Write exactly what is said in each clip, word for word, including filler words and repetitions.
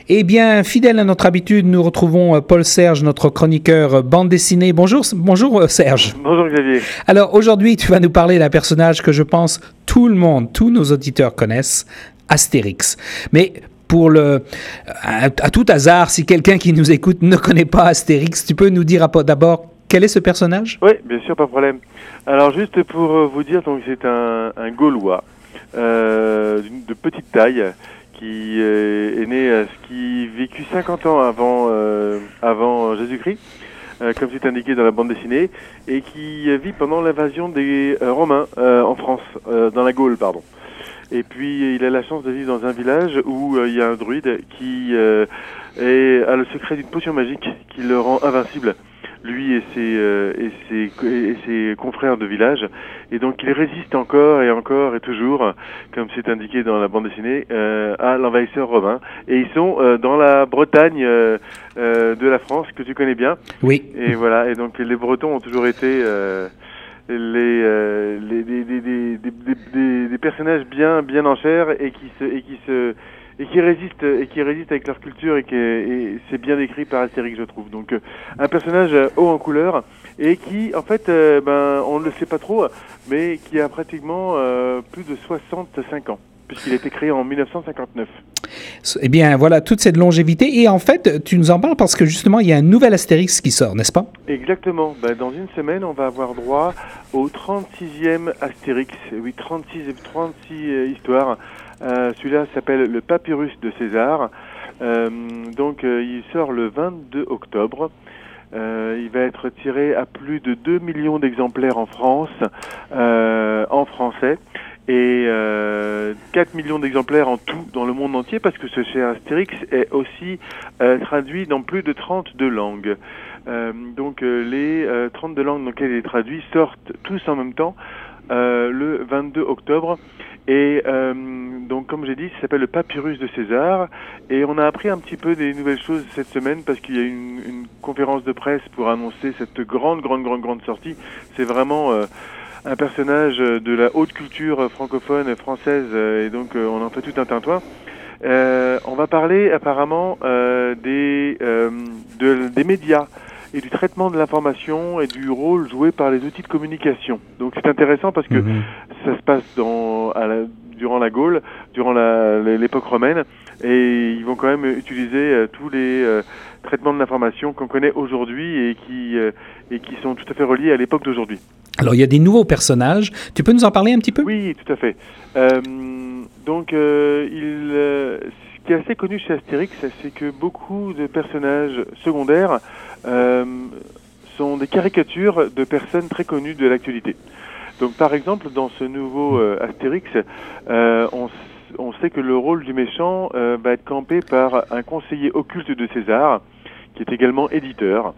Eh bien, fidèle à notre habitude, nous retrouvons Paul Serge, notre chroniqueur bande dessinée. Bonjour, bonjour Serge. Bonjour Xavier. Alors aujourd'hui, tu vas nous parler d'un personnage que je pense tout le monde, tous nos auditeurs connaissent, Astérix. Mais pour le, à, à tout hasard, si quelqu'un qui nous écoute ne connaît pas Astérix, tu peux nous dire d'abord quel est ce personnage? Oui, bien sûr, pas de problème. Alors juste pour vous dire, donc c'est un, un Gaulois euh, de petite taille qui euh, est né, euh, qui vécut cinquante ans avant, euh, avant Jésus-Christ, euh, comme c'est indiqué dans la bande dessinée, et qui euh, vit pendant l'invasion des euh, Romains euh, en France, euh, dans la Gaule, pardon. Et puis il a la chance de vivre dans un village où euh, il y a un druide qui euh, est, a le secret d'une potion magique qui le rend invincible, lui et ses, euh, et, ses, et ses confrères de village. Et donc il résiste encore et encore et toujours, comme c'est indiqué dans la bande dessinée, euh, à l'envahisseur romain. Et ils sont euh, dans la Bretagne euh, euh, de la France, que tu connais bien. Oui. Et voilà, et donc les Bretons ont toujours été euh, les, euh, les, des, des, des, des, des, des personnages bien, bien en chair et qui se... Et qui se et qui résistent et qui résistent avec leur culture et, qui, et c'est bien décrit par Astérix, je trouve. Donc euh, un personnage euh, haut en couleur et qui en fait euh, ben on ne le sait pas trop, mais qui a pratiquement euh, plus de soixante-cinq ans puisqu'il a été créé en dix-neuf cent cinquante-neuf. Eh bien voilà, toute cette longévité, et en fait tu nous en parles parce que justement il y a un nouvel Astérix qui sort, n'est-ce pas? Exactement, ben, dans une semaine on va avoir droit au trente-sixième Astérix, oui trente-six, trente-six euh, histoires. Euh, celui-là s'appelle le Papyrus de César. Euh, donc euh, il sort le vingt-deux octobre. Euh, il va être tiré à plus de deux millions d'exemplaires en France, euh, en français, et euh, quatre millions d'exemplaires en tout dans le monde entier, parce que ce cher Astérix est aussi euh, traduit dans plus de trente-deux langues. Euh, donc euh, les euh, trente-deux langues dans lesquelles il est traduit sortent tous en même temps euh, le vingt-deux octobre. Et euh, donc, comme j'ai dit, ça s'appelle le Papyrus de César. Et on a appris un petit peu des nouvelles choses cette semaine parce qu'il y a eu une, une conférence de presse pour annoncer cette grande, grande, grande, grande sortie. C'est vraiment euh, un personnage de la haute culture francophone française, euh, et donc euh, on en fait tout un tintouin. Euh, on va parler apparemment euh, des, euh, de, des médias et du traitement de l'information et du rôle joué par les outils de communication. Donc c'est intéressant parce que mmh. ça se passe dans, à la, durant la Gaule, durant la, l'époque romaine, et ils vont quand même utiliser euh, tous les euh, traitements de l'information qu'on connaît aujourd'hui et qui, euh, et qui sont tout à fait reliés à l'époque d'aujourd'hui. Alors il y a des nouveaux personnages, tu peux nous en parler un petit peu? Oui, tout à fait. Euh, donc euh, il... Euh, Ce qui est assez connu chez Astérix, c'est que beaucoup de personnages secondaires euh, sont des caricatures de personnes très connues de l'actualité. Donc par exemple, dans ce nouveau euh, Astérix, euh, on, on sait que le rôle du méchant euh, va être campé par un conseiller occulte de César, qui est également éditeur,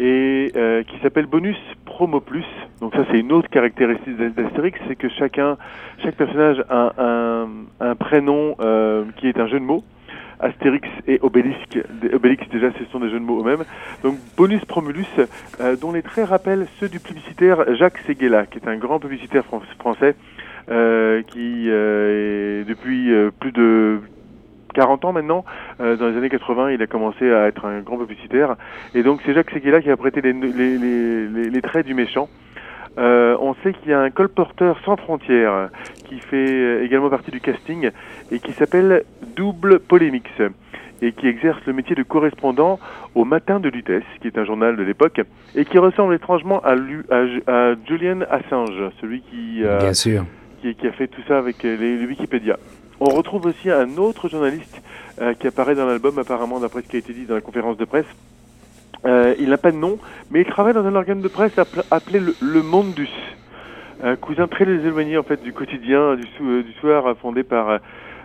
et euh, qui s'appelle Bonus Promo Plus. Donc ça, c'est une autre caractéristique d'Astérix, c'est que chacun, chaque personnage a un, un prénom euh, qui est un jeu de mots. Astérix et Obélix, Obélix déjà ce sont des jeux de mots eux-mêmes. Donc Bonus Promulus, euh, dont les traits rappellent ceux du publicitaire Jacques Séguéla, qui est un grand publicitaire fran- français, euh, qui euh, est depuis euh, plus de quarante ans maintenant, euh, dans les années quatre-vingts, il a commencé à être un grand publicitaire. Et donc c'est Jacques Séguéla qui a prêté les, les, les, les, les traits du méchant. Euh, on sait qu'il y a un colporteur sans frontières qui fait également partie du casting et qui s'appelle Double Polémix et qui exerce le métier de correspondant au Matin de Lutèce, qui est un journal de l'époque, et qui ressemble étrangement à, Lu, à, à Julian Assange, celui qui, euh, Bien sûr. qui, qui a fait tout ça avec les, les Wikipédia. On retrouve aussi un autre journaliste euh, qui apparaît dans l'album, apparemment, d'après ce qui a été dit dans la conférence de presse. Euh, il n'a pas de nom, mais il travaille dans un organe de presse appelé le, le Mondus, un cousin très éloigné en fait du quotidien du, sou, du soir, fondé par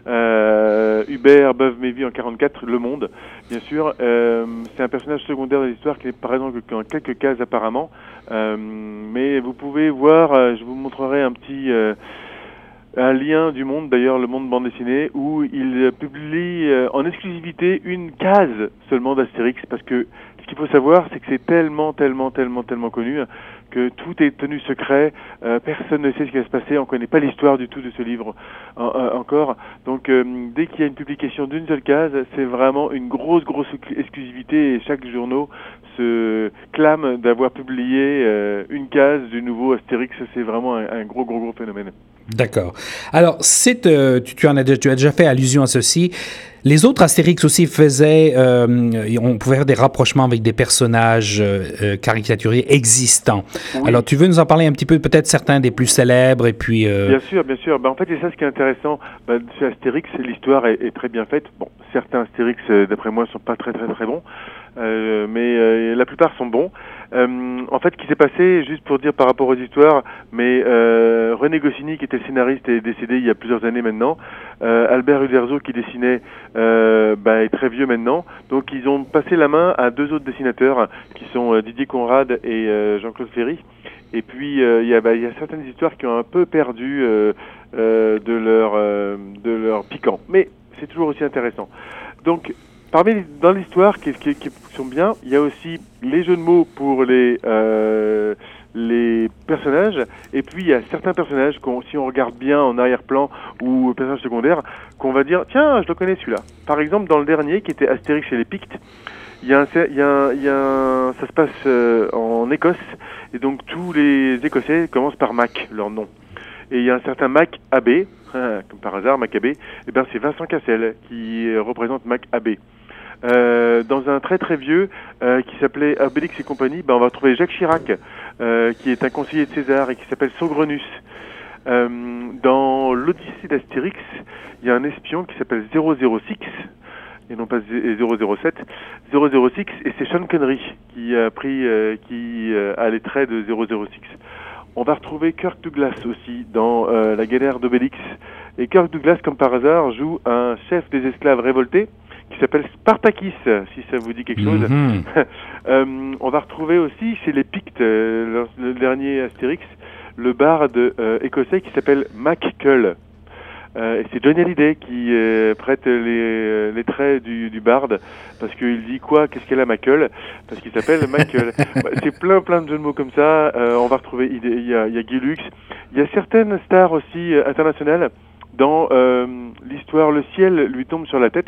euh, Hubert Beuve-Mévy en quarante-quatre, Le Monde, bien sûr. Euh, c'est un personnage secondaire de l'histoire qui n'est présent que dans quelques cases apparemment, euh, mais vous pouvez voir, euh, je vous montrerai un petit... Euh, un lien du Monde, d'ailleurs le Monde bande dessinée, où il publie euh, en exclusivité une case seulement d'Astérix, parce que ce qu'il faut savoir, c'est que c'est tellement, tellement, tellement, tellement connu que tout est tenu secret. Euh, personne ne sait ce qui va se passer. On ne connaît pas l'histoire du tout de ce livre en, euh, encore. Donc, euh, dès qu'il y a une publication d'une seule case, c'est vraiment une grosse, grosse exclusivité et chaque journaux se clame d'avoir publié euh, une case du nouveau Astérix. C'est vraiment un, un gros, gros, gros phénomène. D'accord. Alors, c'est, euh, tu, tu, en as, tu as déjà fait allusion à ceci. Les autres Astérix aussi faisaient, euh, on pouvait faire des rapprochements avec des personnages euh, caricaturés existants. Oui. Alors, tu veux nous en parler un petit peu, peut-être certains des plus célèbres et puis... Euh... Bien sûr, bien sûr. Ben, en fait, c'est ça ce qui est intéressant. Ben, chez Astérix, l'histoire est, est très bien faite. Bon, certains Astérix, d'après moi, sont pas très très très bons, euh, mais euh, la plupart sont bons. Euh, en fait, ce qui s'est passé, juste pour dire par rapport aux histoires, mais euh, René Goscinny, qui était le scénariste, est décédé il y a plusieurs années maintenant. Euh, Albert Uderzo, qui dessinait, euh, bah, est très vieux maintenant. Donc, ils ont passé la main à deux autres dessinateurs, qui sont euh, Didier Conrad et euh, Jean-Claude Ferry. Et puis, il euh, y, bah, y a certaines histoires qui ont un peu perdu euh, euh, de leur euh, de leur piquant. Mais c'est toujours aussi intéressant. Donc, parmi dans l'histoire qui, qui, qui sont bien, il y a aussi les jeux de mots pour les euh, les personnages, et puis il y a certains personnages qu'on, si on regarde bien en arrière-plan ou personnages secondaires, qu'on va dire tiens, je le connais celui-là. Par exemple, dans le dernier qui était Astérix chez les Pictes, il y a un, il y a un, il y a un, ça se passe euh, en Écosse, et donc tous les Écossais commencent par Mac, leur nom. Et il y a un certain Mac Abbé, hein, comme par hasard, Mac Abbé, et ben c'est Vincent Cassel qui représente Mac Abbé. Euh, dans un très très vieux euh, qui s'appelait Obélix et compagnie, ben on va trouver Jacques Chirac, euh, qui est un conseiller de César et qui s'appelle Saugrenus. Euh, dans l'Odyssée d'Astérix, il y a un espion qui s'appelle zéro zéro six, et non pas zéro zéro sept, zéro zéro six, et c'est Sean Connery qui a pris, euh, qui euh, a les traits de zéro zéro six. On va retrouver Kirk Douglas aussi dans euh, La galère d'Obélix. Et Kirk Douglas, comme par hasard, joue un chef des esclaves révoltés qui s'appelle Spartacus, si ça vous dit quelque chose. Mm-hmm. euh, on va retrouver aussi chez les Pictes, euh, le, le dernier Astérix, le barde euh, écossais qui s'appelle Mac Cull. Euh, et c'est Johnny Hallyday qui euh, prête les, les traits du, du barde, parce qu'il dit quoi, qu'est-ce qu'elle a Macull, parce qu'il s'appelle Macull. C'est plein plein de jeux de mots comme ça. Euh, on va retrouver, il y a, il y a Guy Lux, il y a certaines stars aussi euh, internationales. Dans euh, l'histoire, le ciel lui tombe sur la tête,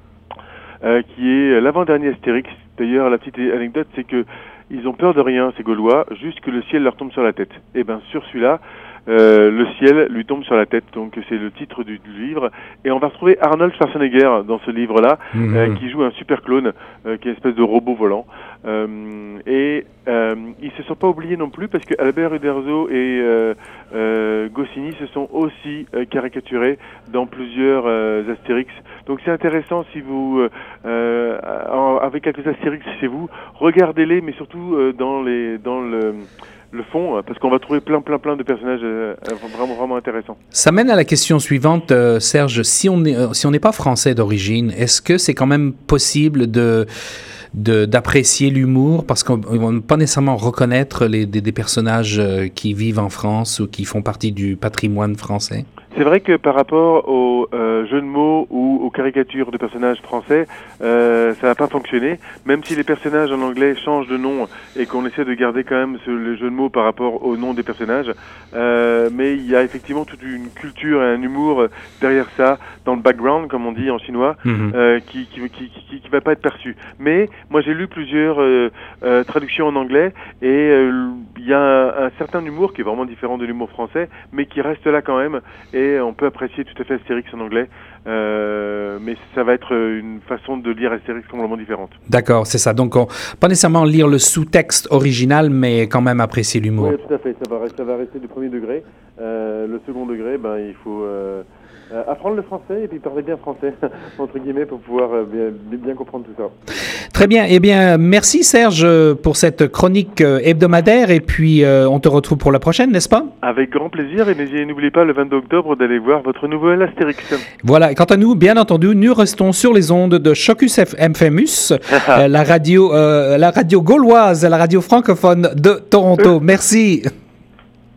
euh, qui est l'avant-dernier Astérix. D'ailleurs, la petite anecdote, c'est que ils ont peur de rien, ces Gaulois, juste que le ciel leur tombe sur la tête. Et ben sur celui-là, Euh, le ciel lui tombe sur la tête, donc c'est le titre du, du livre. Et on va retrouver Arnold Schwarzenegger dans ce livre-là, mmh. euh, qui joue un super clone, euh, qui est une espèce de robot volant. Euh, et euh, ils se sont pas oubliés non plus, parce que Albert Uderzo et euh, euh, Goscinny se sont aussi euh, caricaturés dans plusieurs euh, Astérix. Donc c'est intéressant si vous, euh, euh, en, avec quelques Astérix chez vous, regardez-les, mais surtout euh, dans les, dans le le fond, parce qu'on va trouver plein, plein, plein de personnages euh, vraiment, vraiment intéressants. Ça mène à la question suivante, euh, Serge. Si on n'est si on n'est pas français d'origine, est-ce que c'est quand même possible de, de d'apprécier l'humour, parce qu'on ne va pas nécessairement reconnaître les, des, des personnages qui vivent en France ou qui font partie du patrimoine français? C'est vrai que par rapport aux euh, jeux de mots ou aux caricatures de personnages français, euh, ça n'a pas fonctionné. Même si les personnages en anglais changent de nom et qu'on essaie de garder quand même ce, le jeu de mots par rapport au nom des personnages, euh, mais il y a effectivement toute une culture et un humour derrière ça, dans le background, comme on dit en chinois, mm-hmm. euh, qui qui, qui, qui qui va pas être perçu. Mais moi j'ai lu plusieurs euh, euh, traductions en anglais et il euh, y a un, un certain humour qui est vraiment différent de l'humour français, mais qui reste là quand même. Et on peut apprécier tout à fait Astérix en anglais, euh, mais ça va être une façon de lire Astérix complètement différente. D'accord, c'est ça. Donc, on, pas nécessairement lire le sous-texte original, mais quand même apprécier l'humour. Oui, tout à fait. Ça va, ça va rester du premier degré. Euh, le second degré, ben, il faut euh, euh, apprendre le français et puis parler bien français, entre guillemets, pour pouvoir euh, bien, bien comprendre tout ça. Très bien. Eh bien, merci Serge pour cette chronique hebdomadaire et puis euh, on te retrouve pour la prochaine, n'est-ce pas? Avec grand plaisir et n'oubliez pas le vingt-deux octobre d'aller voir votre nouvel Astérix. Voilà. Quant à nous, bien entendu, nous restons sur les ondes de Chocus F M, euh, la radio, euh, la radio gauloise, la radio francophone de Toronto. Merci.